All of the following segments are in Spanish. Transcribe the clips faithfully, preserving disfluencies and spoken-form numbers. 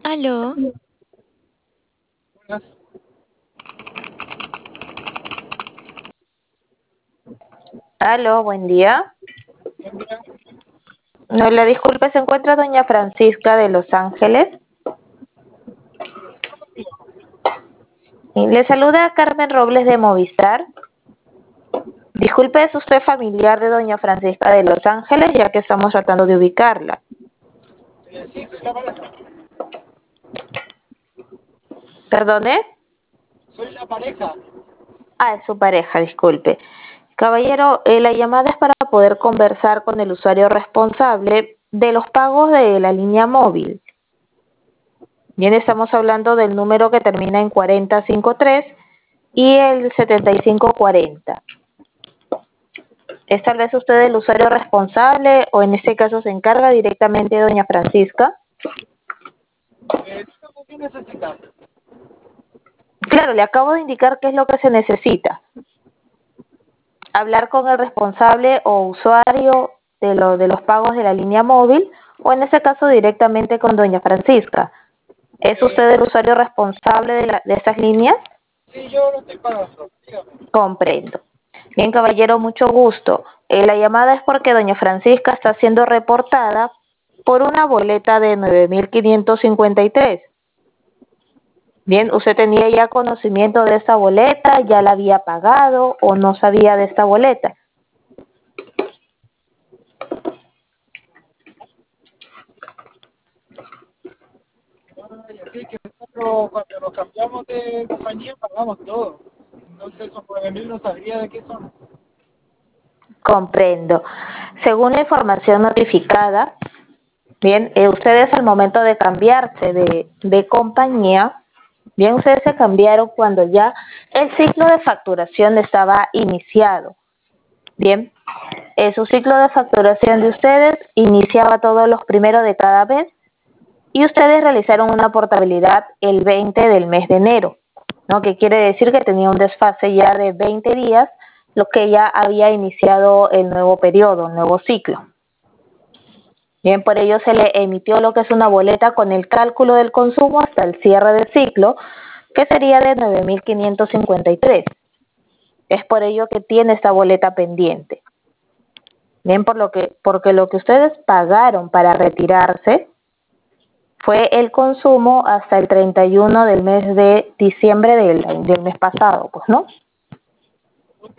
Aló, Buenas. Aló, buen día. Buen día. No, la disculpe, se encuentra doña Francisca de Los Ángeles. Y le saluda Carmen Robles de Movistar. Disculpe, ¿es usted familiar de doña Francisca de Los Ángeles? Ya que estamos tratando de ubicarla. Eh, sí, soy la pareja. ¿Perdone? Soy la pareja. Ah, es su pareja, disculpe. Caballero, eh, la llamada es para poder conversar con el usuario responsable de los pagos de la línea móvil. Bien, estamos hablando del número que termina en cuarenta cincuenta y tres y el setenta y cinco cuarenta. ¿Es tal vez usted el usuario responsable o en este caso se encarga directamente doña Francisca? Eh, dígame qué necesita. Claro, le acabo de indicar qué es lo que se necesita. Hablar con el responsable o usuario de, lo, de los pagos de la línea móvil o en ese caso directamente con doña Francisca. ¿Es Eh, usted el usuario responsable de, la, de esas líneas? sí, yo lo estoy pagando. Dígame. Comprendo. Bien, caballero, mucho gusto. Eh, la llamada es porque doña Francisca está siendo reportada por una boleta de nueve mil quinientos cincuenta y tres. Bien, ¿usted tenía ya conocimiento de esta boleta? ¿Ya la había pagado o no sabía de esta boleta? Ay, así que nosotros cuando nos cambiamos de compañía pagamos todo. Entonces esos nueve mil no sabría de qué son. Comprendo. Según la información notificada, bien, eh, ustedes al momento de cambiarse de, de compañía, bien, ustedes se cambiaron cuando ya el ciclo de facturación estaba iniciado. Bien, eh, su ciclo de facturación de ustedes iniciaba todos los primeros de cada mes y ustedes realizaron una portabilidad el veinte del mes de enero, ¿no? Que quiere decir que tenía un desfase ya de veinte días, lo que ya había iniciado el nuevo periodo, el nuevo ciclo. Bien, por ello se le emitió lo que es una boleta con el cálculo del consumo hasta el cierre del ciclo, que sería de nueve mil quinientos cincuenta y tres. Es por ello que tiene esta boleta pendiente. Bien, por lo que, porque lo que ustedes pagaron para retirarse fue el consumo hasta el treinta y uno del mes de diciembre del, del mes pasado, pues, ¿no? Ok.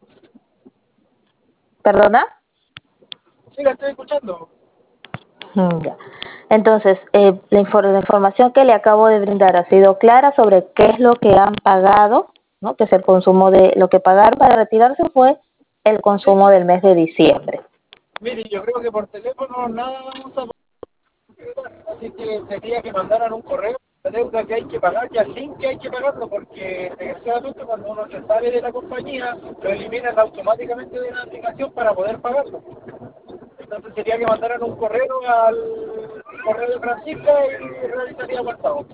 ¿Perdona? Sí, la estoy escuchando. Mm, ya. Entonces, eh, la, infor la información que le acabo de brindar ha sido clara sobre qué es lo que han pagado, ¿no? Que es el consumo de lo que pagaron para retirarse fue el Sí, consumo del mes de diciembre. mire, yo creo que por teléfono nada vamos a poder, así que sería que mandaran un correo, la deuda que hay que pagar y al link que hay que pagarlo, porque desgraciadamente cuando uno se sale de la compañía, lo eliminan automáticamente de la aplicación para poder pagarlo. Entonces sería que mandaran un correo al correo de Francisca y realizaríamos el pago.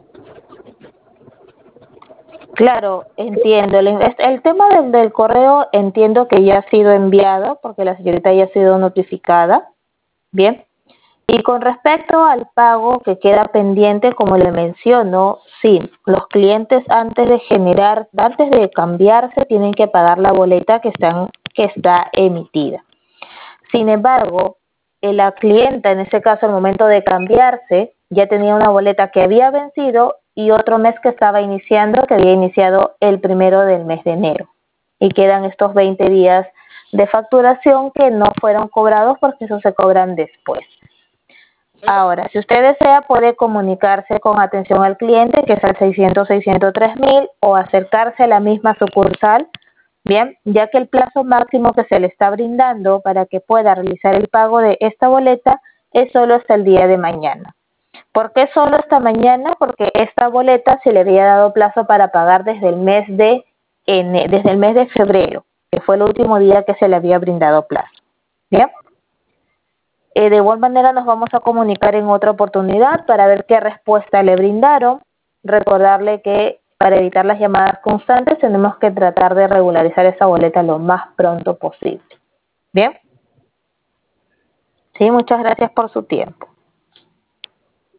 Claro, entiendo. El, el tema del, del correo entiendo que ya ha sido enviado porque la señorita ya ha sido notificada. Bien. Y con respecto al pago que queda pendiente, como le menciono, sí, los clientes antes de generar, antes de cambiarse, tienen que pagar la boleta que, están, que está emitida. Sin embargo, eh, la clienta, en este caso, al momento de cambiarse, ya tenía una boleta que había vencido y otro mes que estaba iniciando, que había iniciado el primero del mes de enero. Y quedan estos veinte días de facturación que no fueron cobrados porque esos se cobran después. ¿Sí? Ahora, si usted desea, puede comunicarse con atención al cliente, que es al seiscientos, seiscientos tres mil, o acercarse a la misma sucursal, bien, ya que el plazo máximo que se le está brindando para que pueda realizar el pago de esta boleta es solo hasta el día de mañana. ¿Por qué solo hasta mañana? Porque esta boleta se le había dado plazo para pagar desde el mes de, desde el mes de febrero, que fue el último día que se le había brindado plazo. Bien. Eh, de igual manera nos vamos a comunicar en otra oportunidad para ver qué respuesta le brindaron. Recordarle que para evitar las llamadas constantes tenemos que tratar de regularizar esa boleta lo más pronto posible. ¿Bien? Sí, muchas gracias por su tiempo.